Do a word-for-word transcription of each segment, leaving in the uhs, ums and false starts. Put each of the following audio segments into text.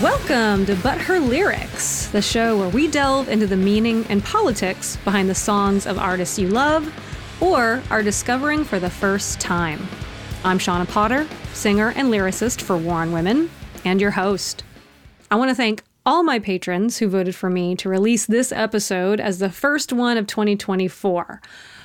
Welcome to But Her Lyrics, the show where we delve into the meaning and politics behind the songs of artists you love or are discovering for the first time. I'm Shauna Potter, singer and lyricist for War on Women, and your host. I want to thank all my patrons who voted for me to release this episode as the first one of twenty twenty-four.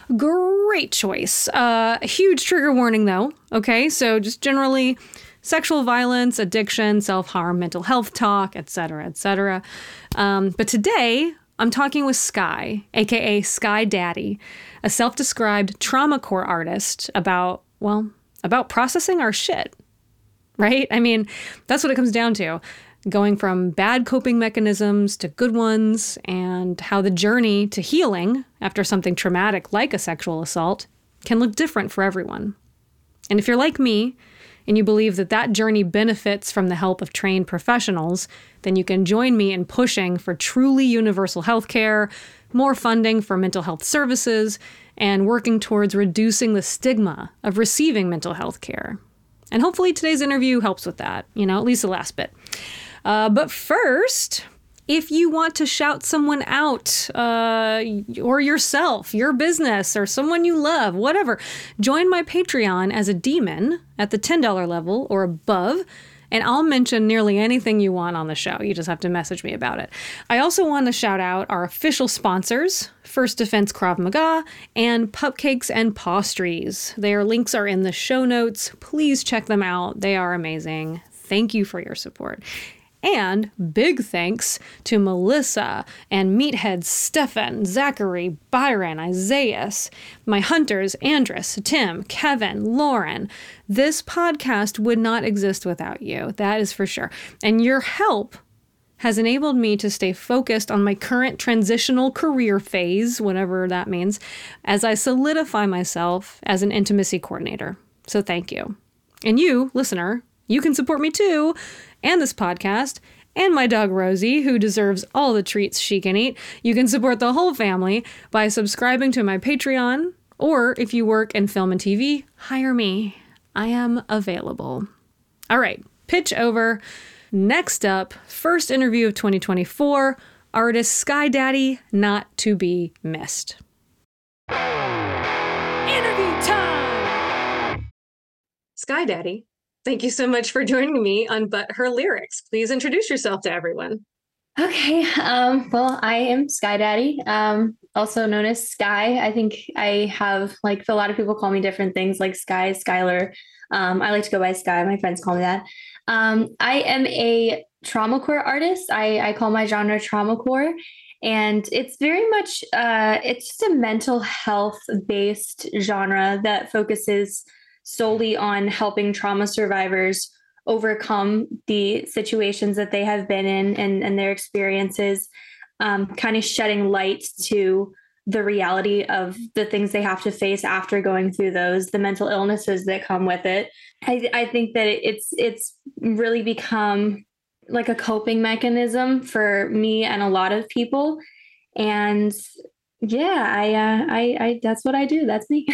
Great choice. Uh, a huge trigger warning, though. Okay, so just generally sexual violence, addiction, self-harm, mental health talk, et cetera, et cetera. Um, but today, I'm talking with Sky, aka Sky Daddy, a self-described traumacore artist about, well, about processing our shit, right? I mean, that's what it comes down to. Going from bad coping mechanisms to good ones, and how the journey to healing after something traumatic like a sexual assault can look different for everyone. And if you're like me, and you believe that that journey benefits from the help of trained professionals, then you can join me in pushing for truly universal healthcare, more funding for mental health services, and working towards reducing the stigma of receiving mental health care. And hopefully today's interview helps with that, you know, at least the last bit. Uh, but first, if you want to shout someone out, uh, or yourself, your business, or someone you love, whatever, join my Patreon as a demon at the ten dollars level or above, and I'll mention nearly anything you want on the show. You just have to message me about it. I also want to shout out our official sponsors, First Defense Krav Maga and Pupcakes and Pastries. Their links are in the show notes. Please check them out. They are amazing. Thank you for your support. And big thanks to Melissa and Meathead Stefan, Zachary, Byron, Isaias, my hunters, Andres, Tim, Kevin, Lauren. This podcast would not exist without you. That is for sure. And your help has enabled me to stay focused on my current transitional career phase, whatever that means, as I solidify myself as an intimacy coordinator. So thank you. And you, listener, you can support me too, and this podcast, and my dog Rosie, who deserves all the treats she can eat. You can support the whole family by subscribing to my Patreon, or if you work in film and T V, hire me. I am available. All right, pitch over. Next up, first interview of twenty twenty-four, artist Sky Daddy, not to be missed. Interview time! Sky Daddy, thank you so much for joining me on But Her Lyrics. Please introduce yourself to everyone. Okay. Um, well, I am Sky Daddy, um, also known as Sky. I think I have, like, a lot of people call me different things, like Sky, Skylar. Um, I like to go by Sky. My friends call me that. Um, I am a traumacore artist. I, I call my genre traumacore. And it's very much, uh, it's just a mental health-based genre that focuses solely on helping trauma survivors overcome the situations that they have been in and, and their experiences, um, kind of shedding light to the reality of the things they have to face after going through those, the mental illnesses that come with it. I, I think that it's it's really become like a coping mechanism for me and a lot of people. And yeah, I, uh, I, I that's what I do. That's me.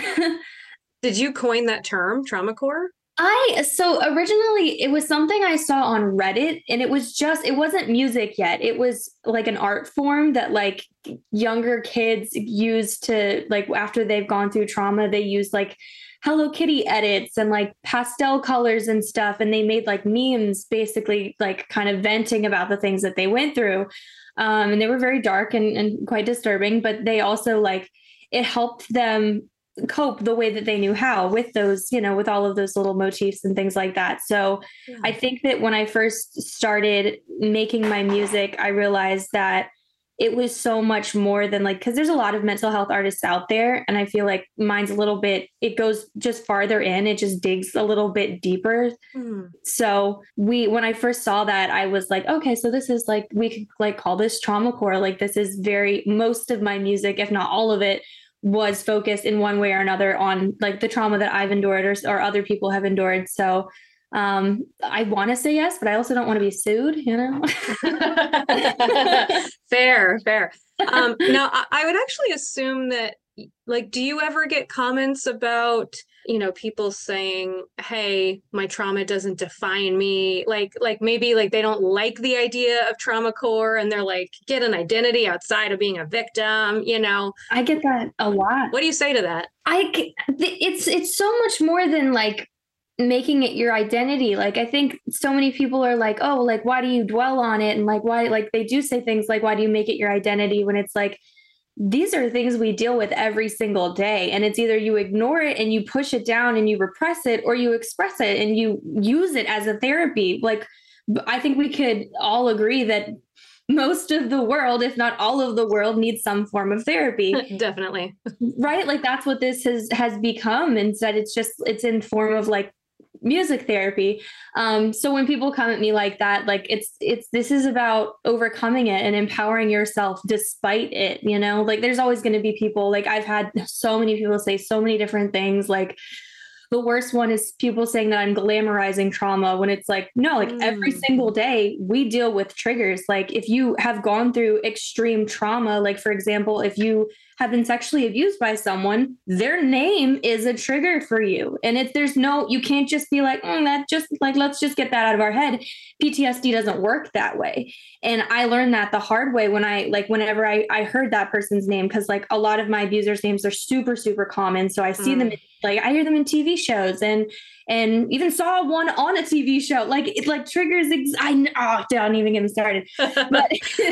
Did you coin that term, traumacore? I, so originally it was something I saw on Reddit, and it was just, it wasn't music yet. It was like an art form that like younger kids use to, like, after they've gone through trauma, they use like Hello Kitty edits and like pastel colors and stuff. And they made like memes, basically like kind of venting about the things that they went through. Um, and they were very dark and, and quite disturbing, but they also like, it helped them cope the way that they knew how with those, you know, with all of those little motifs and things like that. So yeah. I think that when I first started making my music, I realized that it was so much more than like, because there's a lot of mental health artists out there. And I feel like mine's a little bit, it goes just farther in, it just digs a little bit deeper. Mm. So we, when I first saw that, I was like, okay, so this is like, we could like call this traumacore. Like this is very, most of my music, if not all of it, was focused in one way or another on like the trauma that I've endured or, or other people have endured. So um, I want to say yes, but I also don't want to be sued, you know? Fair, fair. Um, now, I, I would actually assume that, like, do you ever get comments about you know, people saying, hey, my trauma doesn't define me. Like, like maybe like they don't like the idea of trauma core and they're like, get an identity outside of being a victim, you know. I get that a lot. What do you say to that? I, it's, it's so much more than like making it your identity. Like, I think so many people are like, oh, like, why do you dwell on it? And like, why, like they do say things like, why do you make it your identity? When it's like, these are things we deal with every single day. And it's either you ignore it and you push it down and you repress it, or you express it and you use it as a therapy. Like, I think we could all agree that most of the world, if not all of the world, needs some form of therapy. Definitely. Right? Like that's what this has has become. Instead, it's just it's in form of like music therapy. Um, so when people come at me like that, like it's it's this is about overcoming it and empowering yourself despite it, you know, like there's always going to be people, like I've had so many people say so many different things. Like the worst one is people saying that I'm glamorizing trauma, when it's like, no, like mm. every single day we deal with triggers. Like if you have gone through extreme trauma, like for example, if you have been sexually abused by someone, their name is a trigger for you. And if there's no, you can't just be like, mm, that just like, let's just get that out of our head. P T S D doesn't work that way. And I learned that the hard way when I, like, whenever I, I heard that person's name, because like a lot of my abusers' names are super, super common. So I see mm. them, in, like, I hear them in T V shows and, and even saw one on a T V show. Like it like triggers. Ex- I oh, don't even get me started. But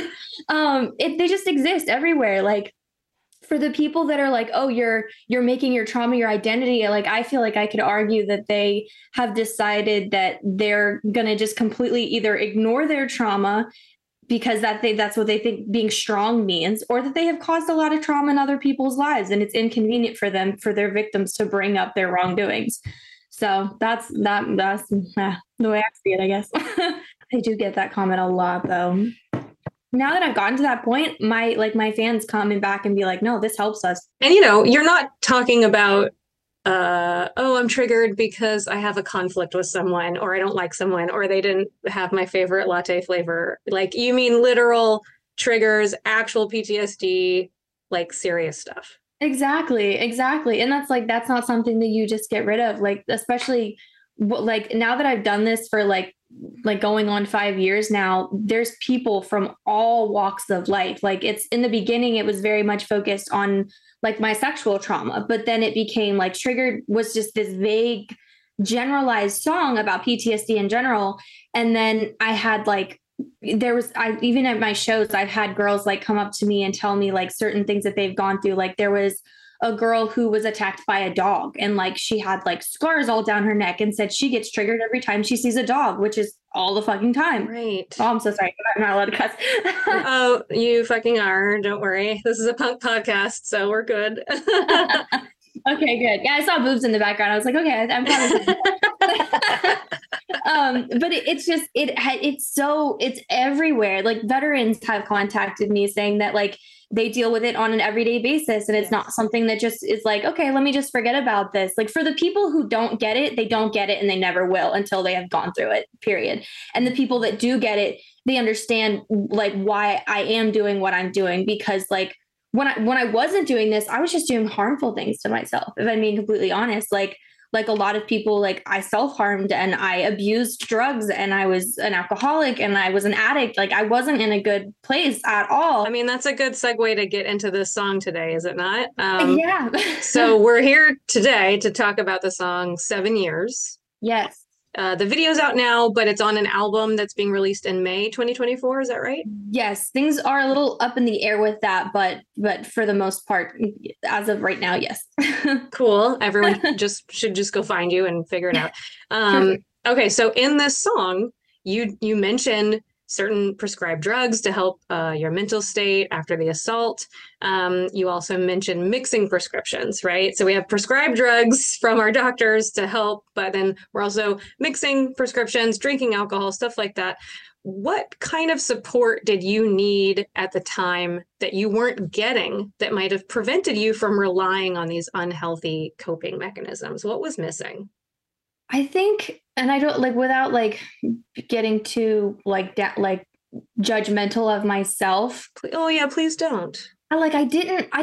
um, it, they just exist everywhere. Like, for the people that are like, oh, you're you're making your trauma your identity, like I feel like I could argue that they have decided that they're going to just completely either ignore their trauma because that they that's what they think being strong means, or that they have caused a lot of trauma in other people's lives and it's inconvenient for them, for their victims to bring up their wrongdoings. So that's that that's uh, the way I see it, I guess. I do get that comment a lot though. Now that I've gotten to that point, my like my fans coming back and be like, no, this helps us. And, you know, you're not talking about, uh, oh, I'm triggered because I have a conflict with someone, or I don't like someone, or they didn't have my favorite latte flavor. Like, you mean literal triggers, actual P T S D, like serious stuff. Exactly. Exactly. And that's like, that's not something that you just get rid of. Like, especially like now that I've done this for like, like going on five years now, there's people from all walks of life. Like it's in the beginning, it was very much focused on like my sexual trauma, but then it became like triggered was just this vague generalized song about P T S D in general. And then I had like, there was, I even at my shows, I've had girls like come up to me and tell me like certain things that they've gone through. Like there was a girl who was attacked by a dog and like she had like scars all down her neck and said she gets triggered every time she sees a dog, which is all the fucking time. Right. Oh, I'm so sorry. I'm not allowed to cuss. Oh, you fucking are. Don't worry. This is a punk podcast, so we're good. Okay, good. Yeah, I saw boobs in the background. I was like, okay, I'm probably. um, but it, it's just it. It's so it's everywhere. Like veterans have contacted me saying that like they deal with it on an everyday basis, and it's yes. not something that just is like, okay, let me just forget about this. Like for the people who don't get it, they don't get it, and they never will until they have gone through it. Period. And the people that do get it, they understand like why I am doing what I'm doing, because like. When I when I wasn't doing this, I was just doing harmful things to myself. If I'm being completely honest, like like a lot of people, like I self-harmed and I abused drugs and I was an alcoholic and I was an addict. Like I wasn't in a good place at all. I mean, that's a good segue to get into this song today, is it not? Um, yeah. So we're here today to talk about the song Seven Years. Yes. Uh, the video's out now, but it's on an album that's being released in May twenty twenty-four. Is that right? Yes. Things are a little up in the air with that, but but for the most part, as of right now, yes. Cool. Everyone just should just go find you and figure it out. Um, okay. So in this song, you you mentioned certain prescribed drugs to help uh, your mental state after the assault. Um, you also mentioned mixing prescriptions, right? So we have prescribed drugs from our doctors to help, but then we're also mixing prescriptions, drinking alcohol, stuff like that. What kind of support did you need at the time that you weren't getting that might have prevented you from relying on these unhealthy coping mechanisms? What was missing? I think, and I don't like without like getting too like that, like judgmental of myself. Oh yeah, please don't. I like, I didn't, I didn't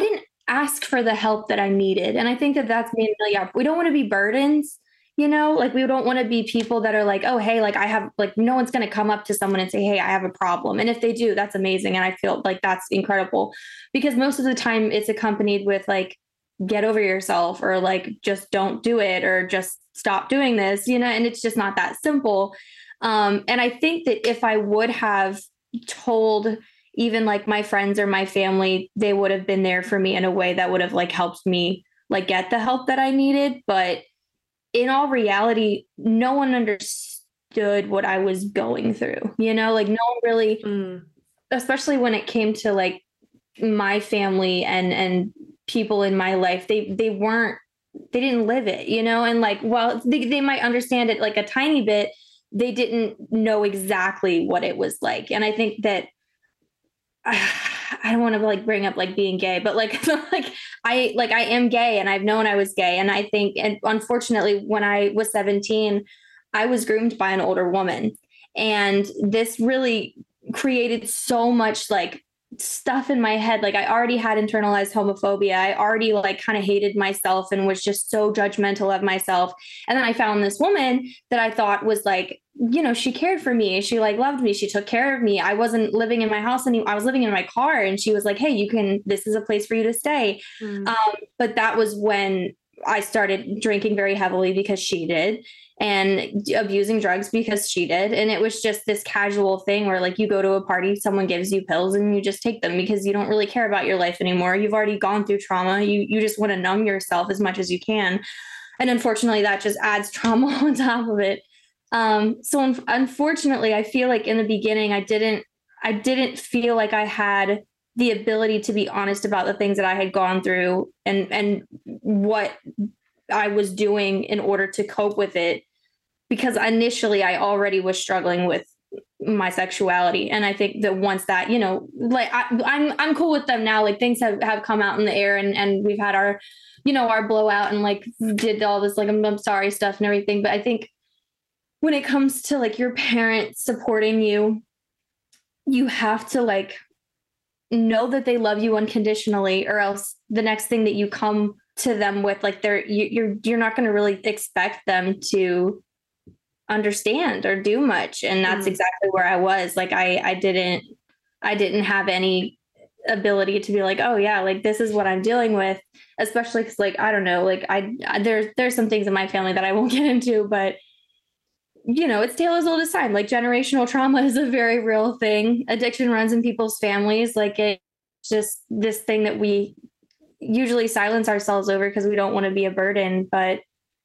ask for the help that I needed. And I think that that's mainly, yeah, we don't want to be burdens, you know, like we don't want to be people that are like, oh, hey, like I have, like, no one's going to come up to someone and say, hey, I have a problem. And if they do, that's amazing. And I feel like that's incredible because most of the time it's accompanied with like, get over yourself or like, just don't do it or just stop doing this, you know, and it's just not that simple. Um, and I think that if I would have told even like my friends or my family, they would have been there for me in a way that would have like helped me like get the help that I needed. But in all reality, no one understood what I was going through, you know, like no one really, mm. especially when it came to like my family and, and people in my life, they, they weren't, they didn't live it, you know, and like, well, they, they might understand it like a tiny bit. They didn't know exactly what it was like. And I think that I don't want to like bring up like being gay, but like, like I, like I am gay and I've known I was gay. And I think, and unfortunately, when I was seventeen, I was groomed by an older woman. And this really created so much like stuff in my head. Like I already had internalized homophobia. I already like kind of hated myself and was just so judgmental of myself. And then I found this woman that I thought was like, you know, she cared for me. She like loved me. She took care of me. I wasn't living in my house anymore. I was living in my car and she was like, hey, you can, this is a place for you to stay. Mm. Um, but that was when I started drinking very heavily because she did and abusing drugs because she did. And it was just this casual thing where like you go to a party, someone gives you pills and you just take them because you don't really care about your life anymore. You've already gone through trauma. You, you just want to numb yourself as much as you can. And unfortunately that just adds trauma on top of it. Um, so un- unfortunately, I feel like in the beginning, I didn't, I didn't feel like I had the ability to be honest about the things that I had gone through and, and what I was doing in order to cope with it. Because initially I already was struggling with my sexuality. And I think that once that, you know, like I, I'm, I'm cool with them now, like things have, have come out in the air and, and we've had our, you know, our blowout and like did all this, like, I'm, I'm sorry stuff and everything. But I think when it comes to like your parents supporting you, you have to like know that they love you unconditionally, or else the next thing that you come to them with, like they're you, you're you're not going to really expect them to understand or do much. And that's mm. exactly where I was. Like I I didn't I didn't have any ability to be like, oh yeah, like this is what I'm dealing with. Especially because like I don't know, like I, I there's there's some things in my family that I won't get into, but you know, it's tale as old as time. Like generational trauma is a very real thing. Addiction runs in people's families. Like it's just this thing that we usually silence ourselves over because we don't want to be a burden. But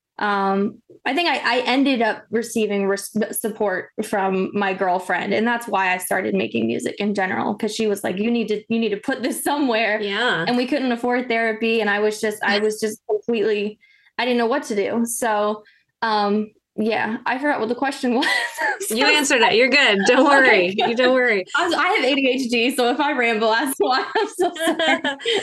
um, I think I, I ended up receiving res- support from my girlfriend. And that's why I started making music in general. Cause she was like, you need to, you need to put this somewhere. Yeah. And we couldn't afford therapy. And I was just, I was just completely, I didn't know what to do. So, um, yeah, I forgot what the question was. So you answered it. You're good. Don't worry. Okay, you don't worry. I, I have A D H D, so if I ramble, that's why. I'm so sorry.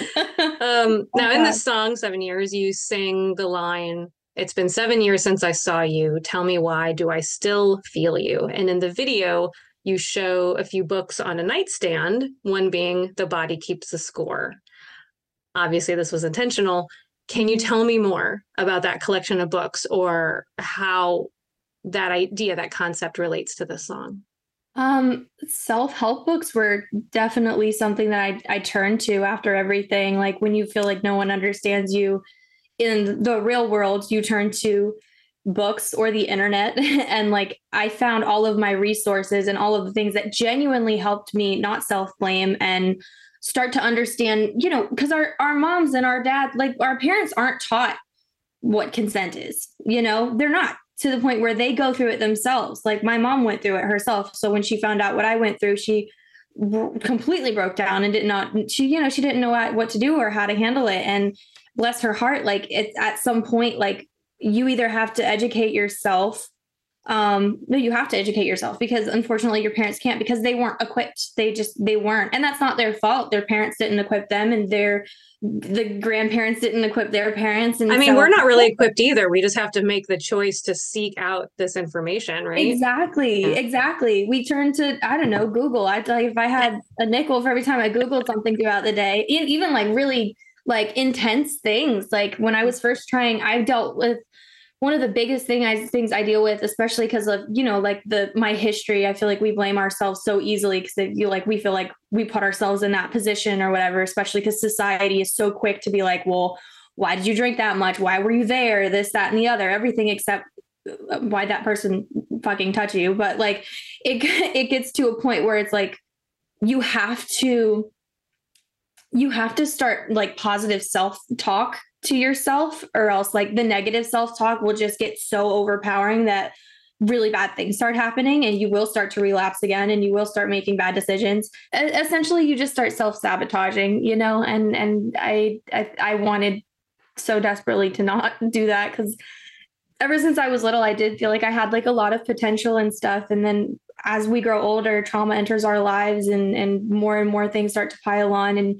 um, now, in the song Seven Years, you sing the line, "It's been seven years since I saw you. Tell me why do I still feel you?" And in the video, you show a few books on a nightstand, one being The Body Keeps the Score. Obviously, this was intentional. Can you tell me more about that collection of books or how that idea, that concept relates to this song? Um, self-help books were definitely something that I, I turned to after everything. Like when you feel like no one understands you in the real world, you turn to books or the internet. And like, I found all of my resources and all of the things that genuinely helped me not self-blame and start to understand, you know, because our, our moms and our dad, like our parents aren't taught what consent is, you know, they're not, to the point where they go through it themselves. Like my mom went through it herself. So when she found out what I went through, she b- completely broke down and did not, she, you know, she didn't know what, what to do or how to handle it. And bless her heart, like it's at some point, like you either have to educate yourself. Um, no, you have to educate yourself because unfortunately your parents can't, because they weren't equipped. They just, they weren't, and that's not their fault. Their parents didn't equip them, and their, the grandparents didn't equip their parents. And I mean, so, we're not really equipped either. We just have to make the choice to seek out this information, right? Exactly. Yeah. Exactly. We turn to, I don't know, Google. I tell you, if I had a nickel for every time I Googled something throughout the day, even like really like intense things. Like when I was first trying, I dealt with one of the biggest thing I, things I deal with, especially because of, you know, like the, my history. I feel like we blame ourselves so easily because they feel like we feel like we put ourselves in that position or whatever, especially because society is so quick to be like, well, why did you drink that much? Why were you there? This, that, and the other, everything except why that person fucking touch you. But like, it, it gets to a point where it's like, you have to, you have to start like positive self-talk to yourself, or else like the negative self-talk will just get so overpowering that really bad things start happening and you will start to relapse again and you will start making bad decisions. Essentially, you just start self-sabotaging, you know, and, and I, I, I wanted so desperately to not do that because ever since I was little, I did feel like I had like a lot of potential and stuff. And then as we grow older, trauma enters our lives and, and more and more things start to pile on. And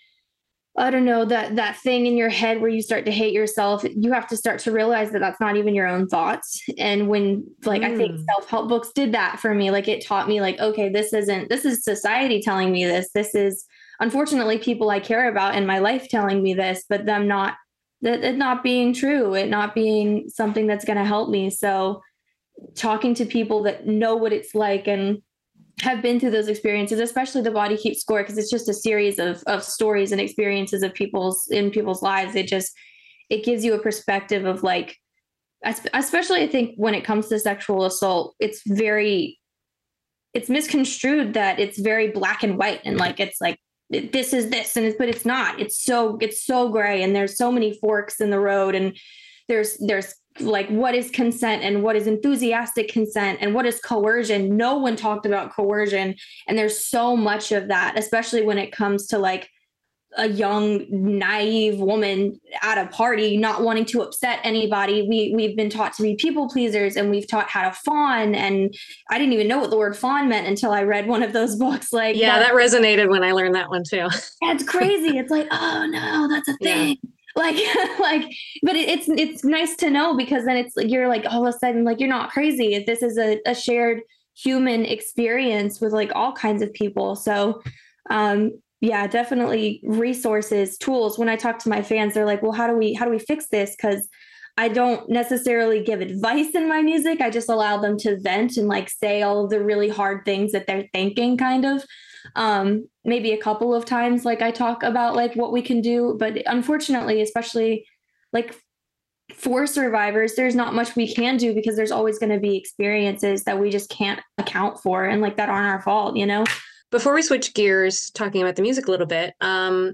I don't know, that that thing in your head where you start to hate yourself, you have to start to realize that that's not even your own thoughts. And when like, mm. I think self-help books did that for me. Like it taught me like, okay, this isn't, this is society telling me this. This is unfortunately people I care about in my life telling me this, but them not, that it not being true, it not being something that's going to help me. So talking to people that know what it's like and have been through those experiences, especially The Body Keeps Score, because it's just a series of of stories and experiences of people's in people's lives. It just, it gives you a perspective of like, especially I think when it comes to sexual assault, it's very, it's misconstrued that it's very black and white and like, it's like, this is this, and it's, but it's not, it's so, it's so gray. And there's so many forks in the road. And there's, there's like, what is consent and what is enthusiastic consent and what is coercion? No one talked about coercion. And there's so much of that, especially when it comes to like a young, naive woman at a party, not wanting to upset anybody. We, we've been taught to be people pleasers and we've taught how to fawn. And I didn't even know what the word fawn meant until I read one of those books. Like, yeah, that, that resonated when I learned that one too. That's crazy. It's like, oh no, that's a thing. Yeah. Like, like, but it, it's, it's nice to know because then it's like, you're like, all of a sudden, like, you're not crazy. If this is a, a shared human experience with like all kinds of people. So, um, yeah, definitely resources, tools. When I talk to my fans, they're like, well, how do we, how do we fix this? Cause I don't necessarily give advice in my music. I just allow them to vent and like say all of the really hard things that they're thinking kind of. Um, maybe a couple of times, like I talk about like what we can do, but unfortunately, especially like for survivors, there's not much we can do because there's always going to be experiences that we just can't account for. And like that aren't our fault, you know? Before we switch gears, talking about the music a little bit, um,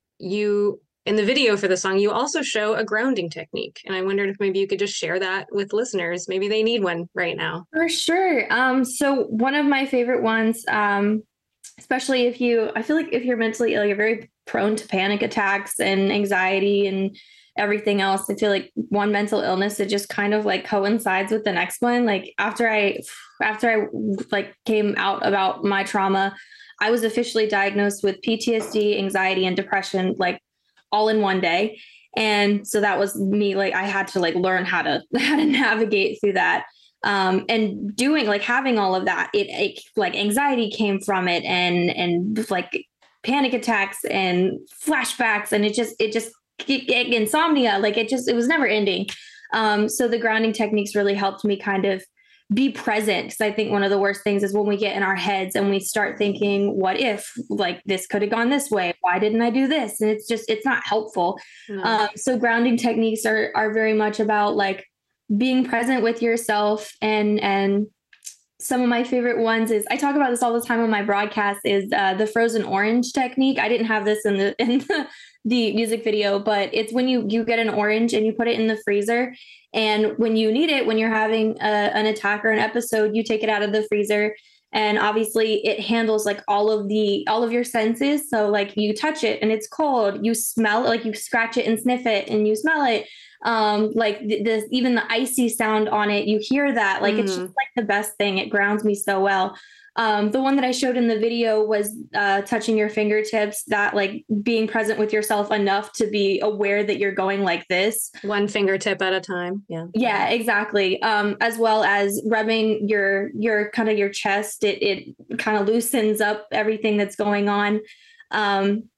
you, in the video for the song, you also show a grounding technique. And I wondered if maybe you could just share that with listeners. Maybe they need one right now. For sure. Um, so one of my favorite ones, um, especially if you, I feel like if you're mentally ill, you're very prone to panic attacks and anxiety and everything else. I feel like one mental illness, it just kind of like coincides with the next one. Like after I, after I like came out about my trauma, I was officially diagnosed with P T S D, anxiety, and depression, like all in one day. And so that was me, like, I had to like learn how to, how to navigate through that. Um, and doing like having all of that, it, it like anxiety came from it and, and like panic attacks and flashbacks. And it just, it just, it, it, insomnia, like it just, it was never ending. Um, so the grounding techniques really helped me kind of be present. Cause I think one of the worst things is when we get in our heads and we start thinking, what if like this could have gone this way? Why didn't I do this? And it's just, it's not helpful. Mm. Um, so grounding techniques are, are very much about like being present with yourself. And, and some of my favorite ones is, I talk about this all the time on my broadcast, is uh, the frozen orange technique. I didn't have this in the, in the, the music video, but it's when you, you get an orange and you put it in the freezer. And when you need it, when you're having a, an attack or an episode, you take it out of the freezer. And obviously it handles like all of the, all of your senses. So like you touch it and it's cold, you smell it, like you scratch it and sniff it and you smell it. Um, like the, the, even the icy sound on it, you hear that, like, mm. It's just like the best thing. It grounds me so well. Um, the one that I showed in the video was, uh, touching your fingertips, that like being present with yourself enough to be aware that you're going like this. One fingertip at a time. Yeah. Yeah, exactly. Um, as well as rubbing your, your kind of your chest. It, it kind of loosens up everything that's going on. Um,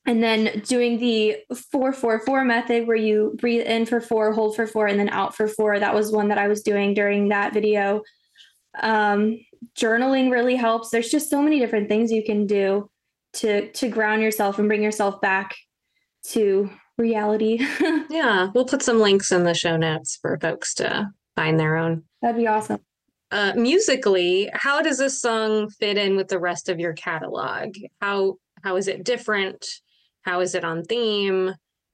And then doing the four, four, four method where you breathe in for four, hold for four, and then out for four. That was one that I was doing during that video. Um, journaling really helps. There's just so many different things you can do to to ground yourself and bring yourself back to reality. Yeah, we'll put some links in the show notes for folks to find their own. That'd be awesome. Uh, musically, how does this song fit in with the rest of your catalog? How how is it different? How is it on theme?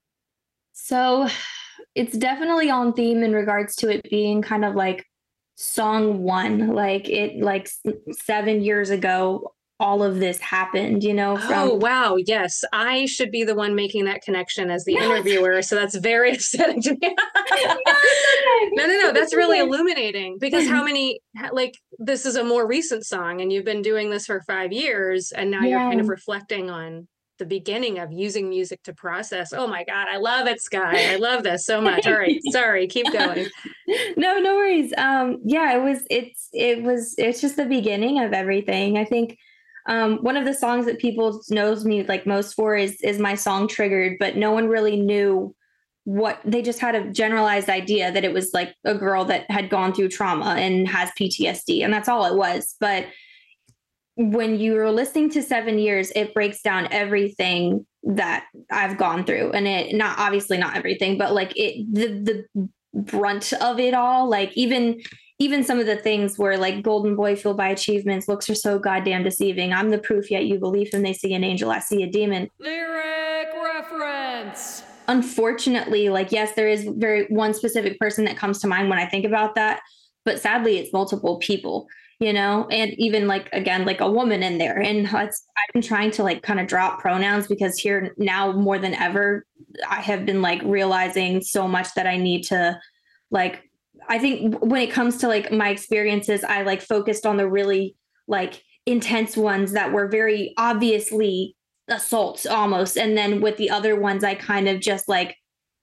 So it's definitely on theme in regards to it being kind of like song one, like it like seven years ago, all of this happened, you know. From oh wow, yes, I should be the one making that connection as the yes. interviewer, so that's very upsetting to me. no, okay. no no no that's really illuminating, because how many, like, this is a more recent song and you've been doing this for five years and now yeah. you're kind of reflecting on the beginning of using music to process. Oh my God, I love it, Sky. I love this so much. All right, sorry, keep going. No, no worries. Um, yeah, it was, it's, it was, it's just the beginning of everything. I think um, one of the songs that people knows me like most for is, is my song Triggered, but no one really knew what, they just had a generalized idea that it was like a girl that had gone through trauma and has P T S D, and that's all it was. But when you're listening to Seven Years, it breaks down everything that I've gone through, and it not obviously not everything, but like it, the, the brunt of it all, like even, even some of the things where like golden boy fueled by achievements, looks are so goddamn deceiving. I'm the proof, yet you believe him. They see an angel, I see a demon. Lyric reference. Unfortunately, like, yes, there is very one specific person that comes to mind when I think about that, but sadly it's multiple people, you know, and even like, again, like a woman in there. And it's, I've been trying to like kind of drop pronouns, because here now more than ever, I have been like realizing so much that I need to like, I think when it comes to like my experiences, I like focused on the really like intense ones that were very obviously assaults almost. And then with the other ones, I kind of just like,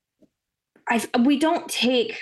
I, we don't take,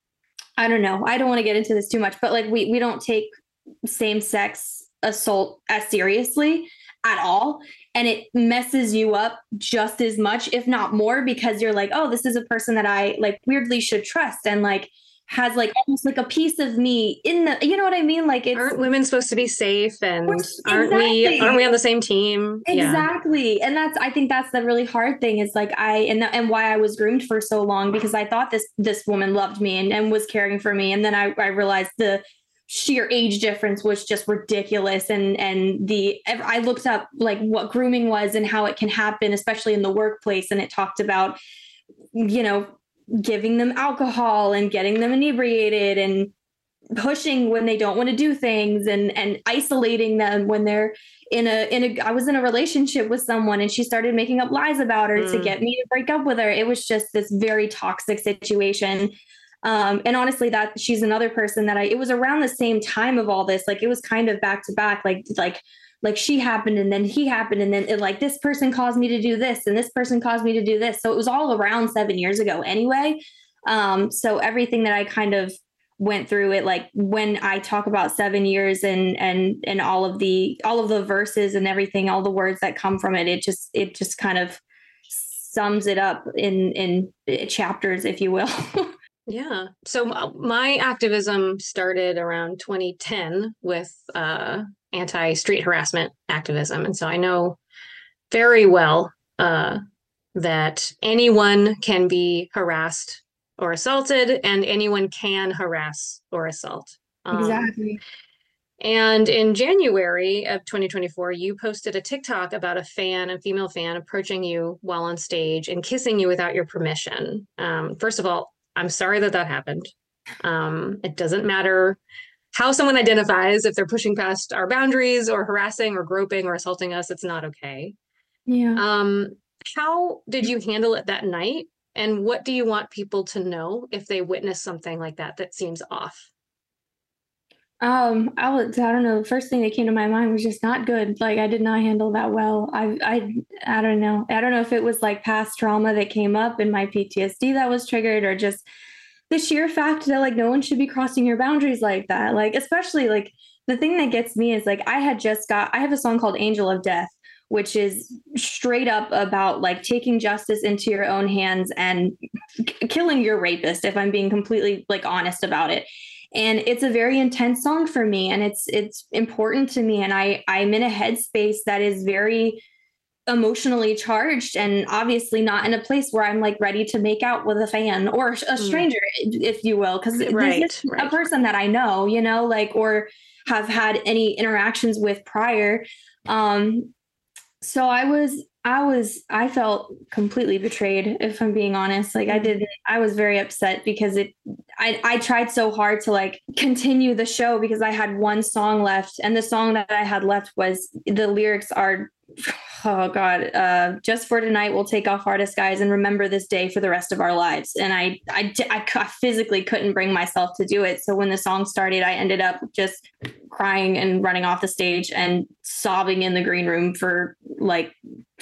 I don't know, I don't want to get into this too much, but like we, we don't take same-sex assault as seriously at all. And it messes you up just as much, if not more, because you're like, oh, this is a person that I like weirdly should trust, and like has like almost like a piece of me in the, you know what I mean? Like, it's, aren't women supposed to be safe, and exactly. aren't we, aren't we on the same team? Exactly. Yeah. And that's, I think that's the really hard thing is like, I, and, and why I was groomed for so long, because I thought this, this woman loved me and, and was caring for me. And then I, I realized the sheer age difference was just ridiculous. And, and the, I looked up like what grooming was and how it can happen, especially in the workplace. And it talked about, you know, giving them alcohol and getting them inebriated and pushing when they don't want to do things, and, and isolating them when they're in a, in a, I was in a relationship with someone and she started making up lies about her mm. to get me to break up with her. It was just this very toxic situation. Um, and honestly, that she's another person that I, it was around the same time of all this, like it was kind of back to back, like, like, like she happened and then he happened. And then it, like, this person caused me to do this and this person caused me to do this. So it was all around seven years ago anyway. Um, so everything that I kind of went through it, like when I talk about seven years and, and, and all of the, all of the verses and everything, all the words that come from it, it just, it just kind of sums it up in, in chapters, if you will. Yeah. So my activism started around twenty ten with uh, anti-street harassment activism. And so I know very well uh, that anyone can be harassed or assaulted, and anyone can harass or assault. Um, exactly. And in January of twenty twenty-four, you posted a TikTok about a fan, a female fan, approaching you while on stage and kissing you without your permission. Um, first of all, I'm sorry that that happened. Um, it doesn't matter how someone identifies. If they're pushing past our boundaries or harassing or groping or assaulting us, it's not okay. Yeah. Um, how did you handle it that night? And what do you want people to know if they witness something like that that seems off? Um, I would, I don't know. The first thing that came to my mind was just not good. Like, I did not handle that well. I, I, I don't know. I don't know if it was like past trauma that came up and my P T S D that was triggered, or just the sheer fact that like no one should be crossing your boundaries like that. Like, especially like the thing that gets me is like, I had just got, I have a song called Angel of Death, which is straight up about like taking justice into your own hands and k- killing your rapist, if I'm being completely like honest about it. And it's a very intense song for me, and it's it's important to me, and I I'm in a headspace that is very emotionally charged, and obviously not in a place where I'm like ready to make out with a fan or a stranger, mm. if you will, because right, this is right. a person that I know, you know, like, or have had any interactions with prior. Um, so I was, I was, I felt completely betrayed, if I'm being honest. Like, mm. I didn't, I was very upset because it, I, I tried so hard to like continue the show because I had one song left, and the song that I had left was, the lyrics are, oh God, uh, just for tonight, we'll take off our disguise and remember this day for the rest of our lives. And I, I, I, I physically couldn't bring myself to do it. So when the song started, I ended up just crying and running off the stage and sobbing in the green room for like,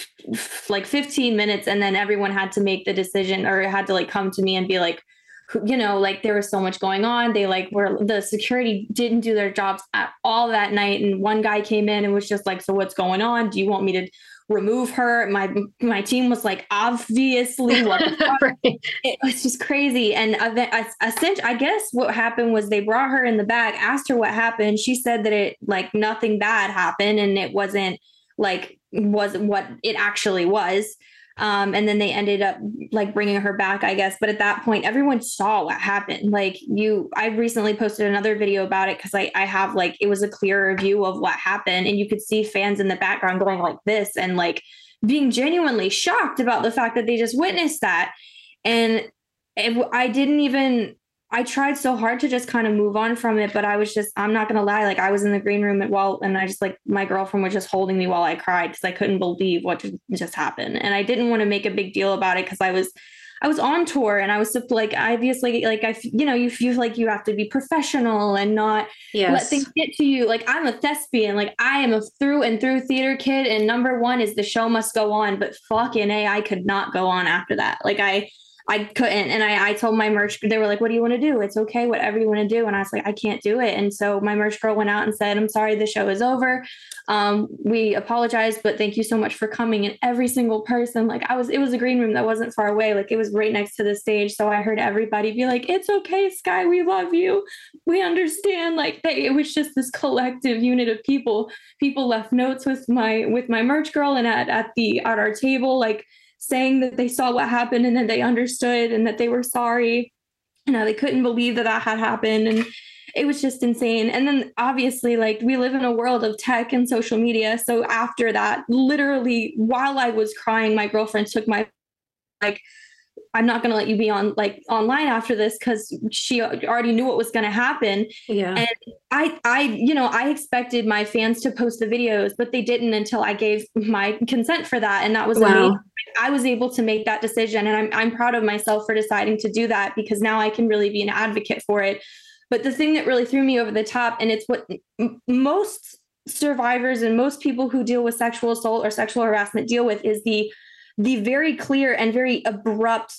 like fifteen minutes. And then everyone had to make the decision, or had to like come to me and be like, you know, like there was so much going on. They like were, the security didn't do their jobs at all that night. And one guy came in and was just like, so what's going on? Do you want me to remove her? My, my team was like, obviously what right. It was just crazy. And I, I, I guess what happened was they brought her in the back, asked her what happened. She said that it like nothing bad happened, and it wasn't like was what it actually was. Um, and then they ended up like bringing her back, I guess. But at that point, everyone saw what happened. Like you, I recently posted another video about it because I, I have like, it was a clearer view of what happened. And you could see fans in the background going like this and like being genuinely shocked about the fact that they just witnessed that. And it, I didn't even, I tried so hard to just kind of move on from it, but I was just, I'm not going to lie. Like I was in the green room at while, and I just like, my girlfriend was just holding me while I cried because I couldn't believe what just happened. And I didn't want to make a big deal about it because I was, I was on tour, and I was like, obviously, like, I, you know, you feel like you have to be professional and not yes. let things get to you. Like I'm a thespian, like I am a through and through theater kid. And number one is the show must go on, but fucking A, I could not go on after that. Like I, I couldn't. And I, I told my merch, they were like, what do you want to do? It's okay. Whatever you want to do. And I was like, I can't do it. And so my merch girl went out and said, I'm sorry, the show is over. Um, we apologize, but thank you so much for coming. And every single person, like I was, it was a green room that wasn't far away. Like it was right next to the stage. So I heard everybody be like, it's okay, Sky, we love you. We understand. Like they, it was just this collective unit of people. People left notes with my, with my merch girl and at, at the, at our table, like, saying that they saw what happened and that they understood and that they were sorry. You know, they couldn't believe that that had happened. And it was just insane. And then obviously, like, we live in a world of tech and social media. So after that, literally while I was crying, my girlfriend took my, like, I'm not going to let you be on like online after this, because she already knew what was going to happen. Yeah. And I, I, you know, I expected my fans to post the videos, but they didn't until I gave my consent for that. And that was wow. amazing. I was able to make that decision, and I'm, I'm proud of myself for deciding to do that, because now I can really be an advocate for it. But the thing that really threw me over the top, and it's what m- most survivors and most people who deal with sexual assault or sexual harassment deal with, is the the very clear and very abrupt,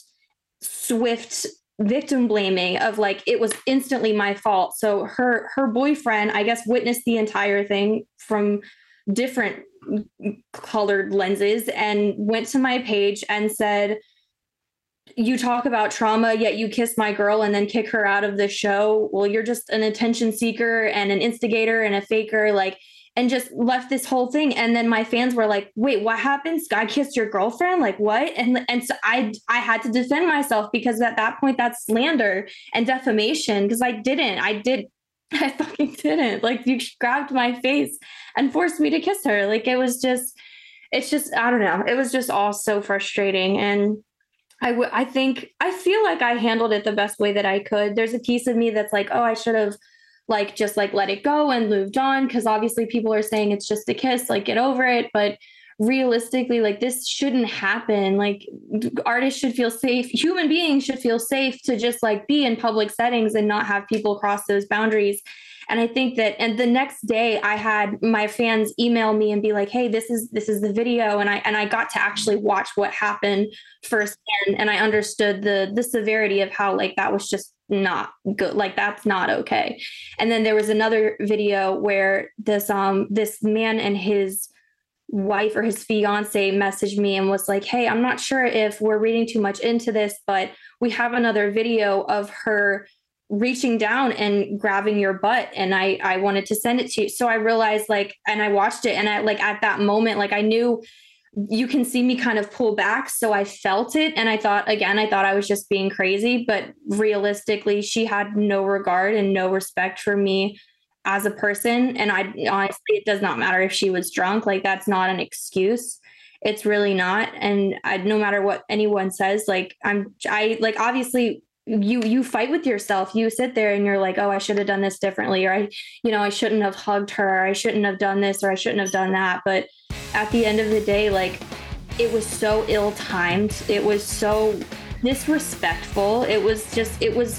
swift victim blaming of like, it was instantly my fault. So her, her boyfriend, I guess, witnessed the entire thing from different colored lenses and went to my page and said, you talk about trauma, yet you kiss my girl and then kick her out of the show. Well, you're just an attention seeker and an instigator and a faker. Like, and just left this whole thing. And then my fans were like, wait, what happened? Sky kissed your girlfriend? Like what? And and so I I had to defend myself, because at that point that's slander and defamation, because I didn't. I did. I fucking didn't. Like, you grabbed my face and forced me to kiss her. Like, it was just, it's just, I don't know. It was just all so frustrating. And I, w- I think, I feel like I handled it the best way that I could. There's a piece of me that's like, oh, I should have like just like let it go and moved on, because obviously people are saying it's just a kiss, like get over it. But realistically, like, this shouldn't happen. Like, artists should feel safe, human beings should feel safe to just like be in public settings and not have people cross those boundaries. And I think that, and the next day I had my fans email me and be like, hey, this is, this is the video. And I, and I got to actually watch what happened firsthand. And I understood the, the severity of how, like, that was just not good. Like, that's not okay. And then there was another video where this, um, this man and his wife or his fiance messaged me and was like, hey, I'm not sure if we're reading too much into this, but we have another video of her reaching down and grabbing your butt. And I, I wanted to send it to you. So I realized like, and I watched it and I like at that moment, like I knew you can see me kind of pull back. So I felt it. And I thought, again, I thought I was just being crazy, but realistically, she had no regard and no respect for me as a person. And I honestly, it does not matter if she was drunk. Like that's not an excuse. It's really not. And I, no matter what anyone says, like I'm, I like, obviously you, you fight with yourself. You sit there and you're like, oh, I should have done this differently. Or I, you know, I shouldn't have hugged her. Or I shouldn't have done this, or I shouldn't have done that. But at the end of the day, like it was so ill-timed. It was so disrespectful. It was just, it was.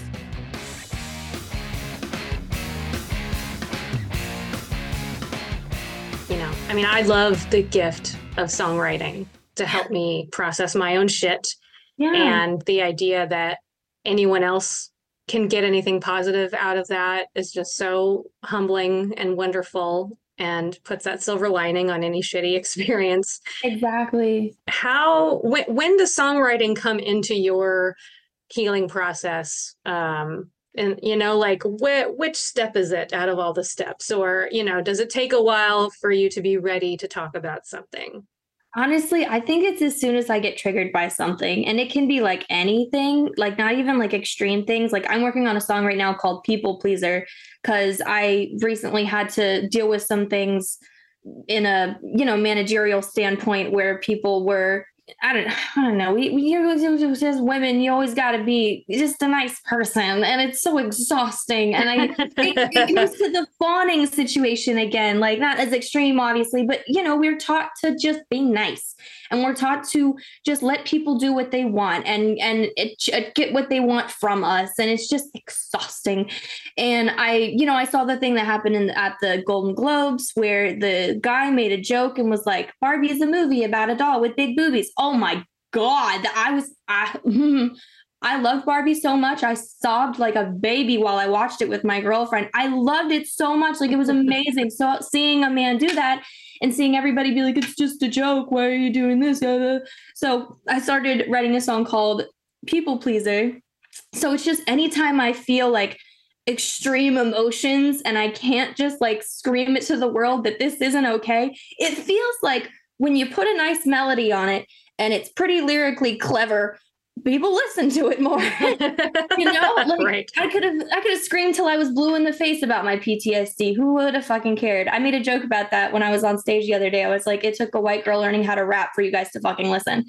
You know, I mean, I love the gift of songwriting to help me process my own shit. Yeah. And the idea that anyone else can get anything positive out of that is just so humbling and wonderful, and puts that silver lining on any shitty experience. Exactly. How, when, when does songwriting come into your healing process? Um, and, you know, like wh- which step is it out of all the steps? Or, you know, does it take a while for you to be ready to talk about something? Honestly, I think it's as soon as I get triggered by something, and it can be like anything, like not even like extreme things. Like I'm working on a song right now called People Pleaser, because I recently had to deal with some things in a, you know, managerial standpoint where people were, I don't, I don't know. We, we as women, you always got to be just a nice person, and it's so exhausting. And I, it, it goes to the fawning situation again, like not as extreme, obviously, but you know, we're taught to just be nice, and we're taught to just let people do what they want and and it, get what they want from us, and it's just exhausting. And I, you know, I saw the thing that happened in, at the Golden Globes where the guy made a joke and was like, Barbie is a movie about a doll with big boobies. Oh my God. I was, I, I love Barbie so much. I sobbed like a baby while I watched it with my girlfriend. I loved it so much. Like it was amazing. So seeing a man do that and seeing everybody be like, it's just a joke. Why are you doing this? So I started writing a song called People Pleaser. So it's just anytime I feel like extreme emotions and I can't just like scream it to the world that this isn't okay. It feels like when you put a nice melody on it and it's pretty lyrically clever, people listen to it more. You know, like right. I could have I could have screamed till I was blue in the face about my P T S D. Who would have fucking cared? I made a joke about that when I was on stage the other day. I was like, it took a white girl learning how to rap for you guys to fucking listen.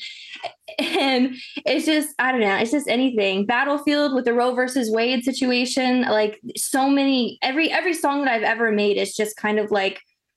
And it's just, I don't know, it's just anything. Battlefield with the Roe versus Wade situation, like so many, every every song that I've ever made is just kind of like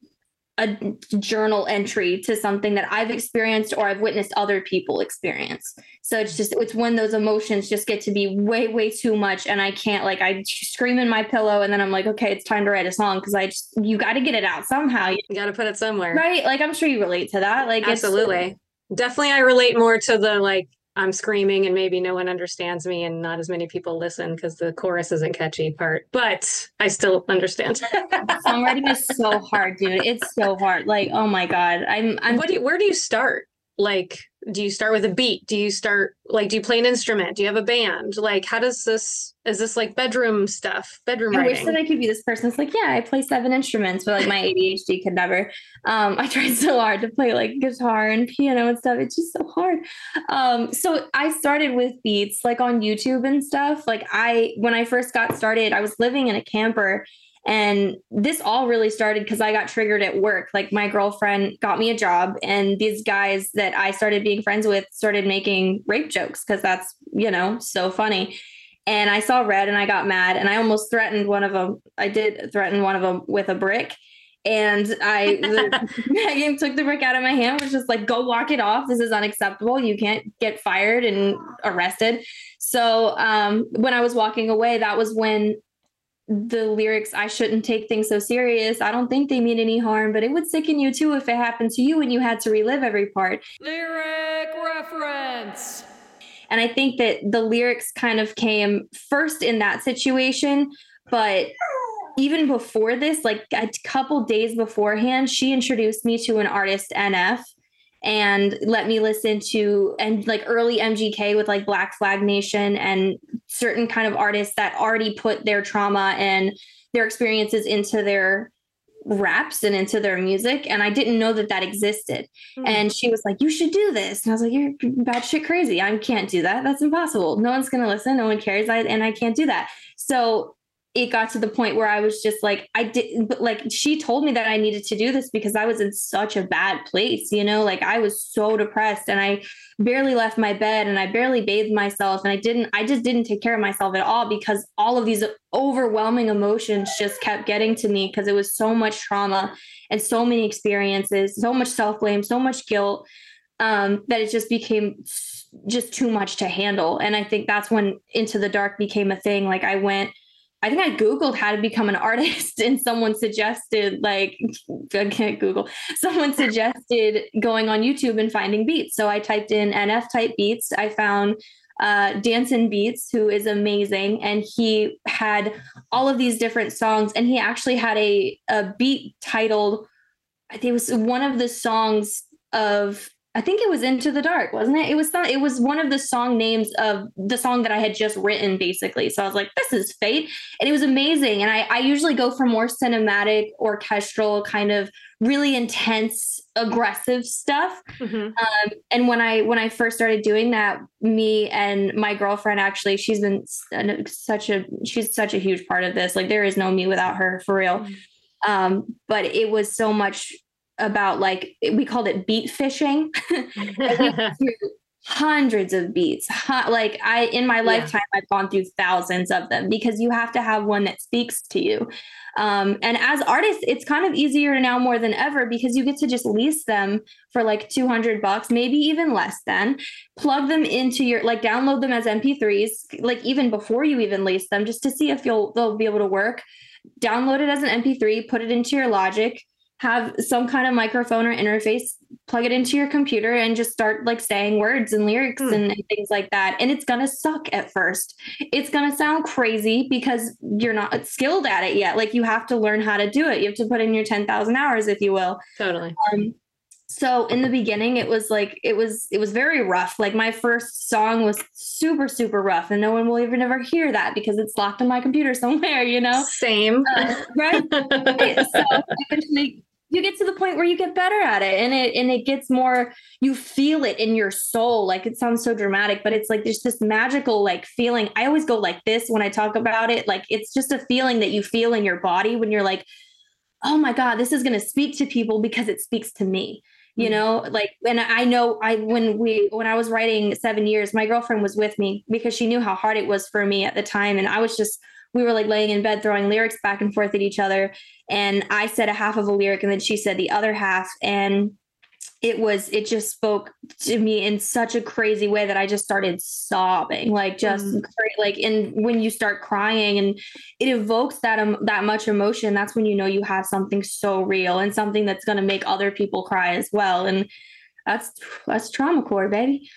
a journal entry to something that I've experienced or I've witnessed other people experience. So it's just, it's when those emotions just get to be way, way too much. And I can't, like, I scream in my pillow and then I'm like, okay, it's time to write a song. Cause I just, you got to get it out somehow. You got to put it somewhere. Right. Like, I'm sure you relate to that. Like, absolutely. Definitely. I relate more to the, like, I'm screaming and maybe no one understands me and not as many people listen because the chorus isn't catchy part, but I still understand. Songwriting is so hard, dude. It's so hard. Like, oh my God. I'm, I'm, what do you, where do you start? Like, do you start with a beat? Do you start, like, do you play an instrument? Do you have a band? Like, how does this, is this like bedroom stuff, bedroom I writing? wish that I could be this person. It's like, yeah, I play seven instruments, but like my A D H D could never. Um, I tried so hard to play like guitar and piano and stuff. It's just so hard. Um, so I started with beats like on YouTube and stuff. Like I, when I first got started, I was living in a camper. And this all really started because I got triggered at work. Like my girlfriend got me a job and these guys that I started being friends with started making rape jokes because that's, you know, so funny. And I saw red and I got mad and I almost threatened one of them. I did threaten one of them with a brick. And I, Megan took the brick out of my hand, was just like, go walk it off. This is unacceptable. You can't get fired and arrested. So um, when I was walking away, that was when the lyrics, I shouldn't take things so serious. I don't think they mean any harm, but it would sicken you too if it happened to you and you had to relive every part. Lyric reference. And I think that the lyrics kind of came first in that situation, but even before this, like a couple days beforehand, she introduced me to an artist, N F, and let me listen to and like early M G K with like Black Flag Nation and certain kind of artists that already put their trauma and their experiences into their raps and into their music. And I didn't know that that existed. Mm. And she was like, you should do this. And I was like, you're batshit crazy. I can't do that. That's impossible. No one's going to listen. No one cares. I, and I can't do that. So it got to the point where I was just like, I did, but like she told me that I needed to do this because I was in such a bad place, you know, like I was so depressed and I barely left my bed and I barely bathed myself. And I didn't, I just didn't take care of myself at all because all of these overwhelming emotions just kept getting to me because it was so much trauma and so many experiences, so much self-blame, so much guilt, um, that it just became just too much to handle. And I think that's when Into the Dark became a thing. Like I went, I think I Googled how to become an artist and someone suggested like, I can't Google, someone suggested going on YouTube and finding beats. So I typed in N F type beats. I found uh, Dancin' Beats, who is amazing. And he had all of these different songs. And he actually had a, a beat titled, I think it was one of the songs of, I think it was Into the Dark, wasn't it? It was not, it was one of the song names of the song that I had just written, basically. So I was like, this is fate. And it was amazing. And I, I usually go for more cinematic, orchestral, kind of really intense, aggressive stuff. Mm-hmm. Um, and when I when I first started doing that, me and my girlfriend, actually, she's been such a, she's such a huge part of this. Like there is no me without her, for real. Mm-hmm. Um, but it was so much about like, we called it beat fishing. Hundreds of beats. Like I, in my yeah. lifetime, I've gone through thousands of them because you have to have one that speaks to you. Um, and as artists, it's kind of easier now more than ever because you get to just lease them for like two hundred bucks, maybe even less than, plug them into your, like download them as M P threes, like even before you even lease them, just to see if you'll, they'll be able to work. Download it as an M P three, put it into your Logic, have some kind of microphone or interface, plug it into your computer and just start like saying words and lyrics mm. and, and things like that. And it's going to suck at first. It's going to sound crazy because you're not skilled at it yet. Like you have to learn how to do it. You have to put in your ten thousand hours, if you will. Totally. Um, so in the beginning, it was like, it was, it was very rough. Like my first song was super, super rough and no one will even ever hear that because it's locked on my computer somewhere, you know? Same. Uh, right. right. So eventually you get to the point where you get better at it and it, and it gets more, you feel it in your soul. Like it sounds so dramatic, but it's like, there's this magical like feeling. I always go like this when I talk about it. Like, it's just a feeling that you feel in your body when you're like, oh my God, this is going to speak to people because it speaks to me. You know, like, and I know I, when we, when I was writing Seven Years, my girlfriend was with me because she knew how hard it was for me at the time. And I was just, we were like laying in bed, throwing lyrics back and forth at each other. And I said a half of a lyric and then she said the other half. And it was, it just spoke to me in such a crazy way that I just started sobbing, like just mm. like, and when you start crying and it evokes that, um, that much emotion, that's when you know you have something so real and something that's going to make other people cry as well. And that's, that's trauma core, baby.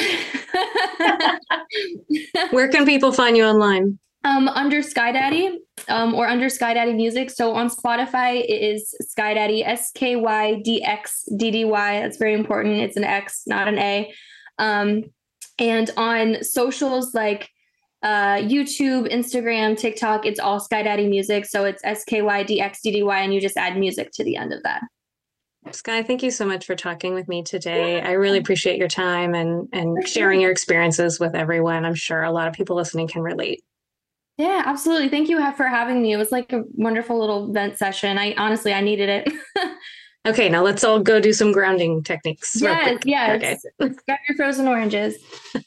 Where can people find you online? Um, under Sky Daddy, um, or under Sky Daddy Music. So on Spotify, it is Sky Daddy, S K Y D X D D Y. That's very important. It's an X, not an A. Um, and on socials like uh, YouTube, Instagram, TikTok, it's all Sky Daddy Music. So it's S K Y D X D D Y, and you just add music to the end of that. Sky, thank you so much for talking with me today. I really appreciate your time and, and sharing your experiences with everyone. I'm sure a lot of people listening can relate. Yeah, absolutely. Thank you for having me. It was like a wonderful little vent session. I honestly, I needed it. Okay, now let's all go do some grounding techniques. Yes, yes. Okay. Grab your frozen oranges.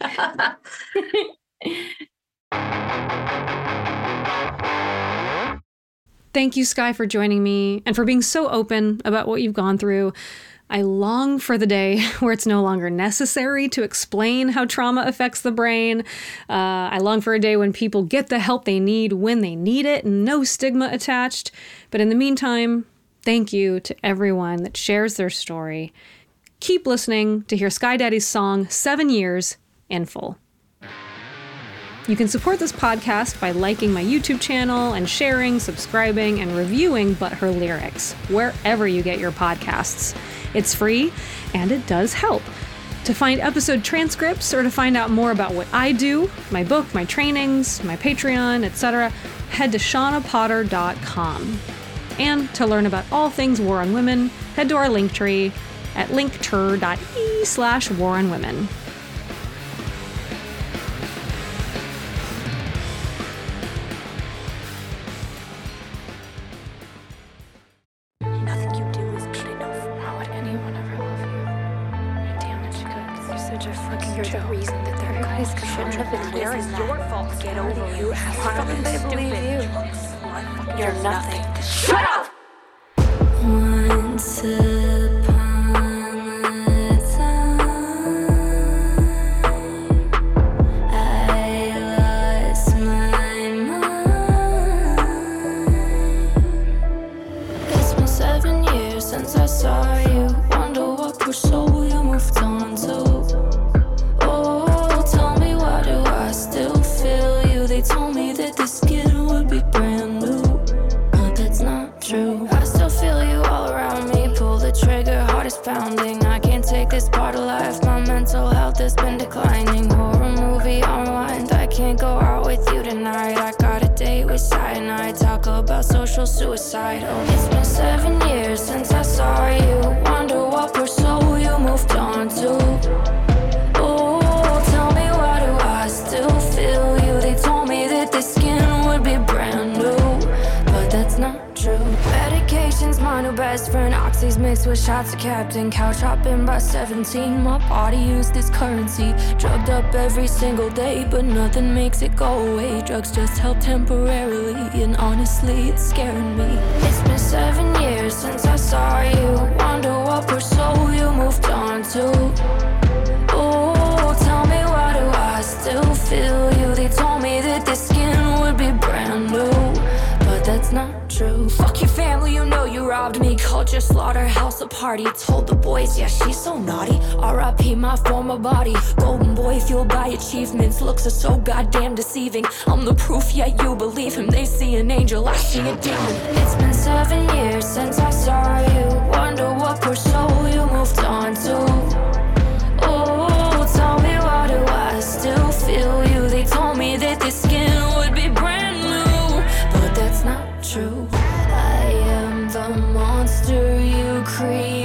Thank you, Sky, for joining me and for being so open about what you've gone through. I long for the day where it's no longer necessary to explain how trauma affects the brain. Uh, I long for a day when people get the help they need when they need it, no stigma attached. But in the meantime, thank you to everyone that shares their story. Keep listening to hear Sky Daddy's song, Seven Years, in full. You can support this podcast by liking my YouTube channel and sharing, subscribing, and reviewing But Her Lyrics wherever you get your podcasts. It's free, and it does help. To find episode transcripts or to find out more about what I do, my book, my trainings, my Patreon, et cetera, head to shauna potter dot com. And to learn about all things War on Women, head to our Linktree at linktree.ee slash War on Women. Nothing you do is good enough. How would anyone ever love you? Damn it, good. You're such a fucking You're the reason that they're guys shouldn't have been wearing that. It's your fault. Get over it. You Why don't they believe you? You're nothing. Shut up! Once upon a time, I lost my mind. It's been seven years since I saw you. Wonder what poor soul you moved on to. Oh, tell me, why do I still feel you? They told me that the skin would be brand new, but that's not true. I still feel you all around me. Pull the trigger, heart is pounding. I can't take this part of life. My mental health has been declining. Horror movie unwind. I can't go out with you tonight. I got a date with cyanide. Talk about social suicide. Oh, it's been seven years since I saw you. Wonder what poor soul you moved on to. Oh, tell me, why do I still feel you? They told me that the skin would be brand new, but that's not true. Medication's my new best friend. Oxy's mixed with shots of Captain. Couch hopping by seventeen. My body used this currency. Drugged up every single day, but nothing makes it go away. Drugs just help temporarily, and honestly, it's scaring me. It's been seven years since I saw you. Wonder what poor soul you moved on to. Oh, tell me, why do I still feel you? They told me that the skin would be brand new, but that's not true. Fuck your family, you know you robbed me. Culture, slaughterhouse, a party. Told the boys, yeah, she's so naughty. R I P my former body. Golden boy fueled by achievements. Looks are so goddamn deceiving. I'm the proof, yet you believe him. They see an angel, I see a demon. It's been seven years since I saw you. Wonder what poor soul you moved on to. Oh, tell me, why do I still feel you? They told me that the skin would be brand new, but that's not true. I am the monster you create.